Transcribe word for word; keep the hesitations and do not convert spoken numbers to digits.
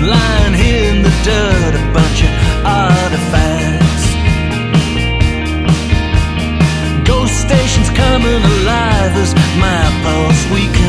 lying here in the dirt, a bunch of artifacts. Ghost stations coming alive as my pulse weakens.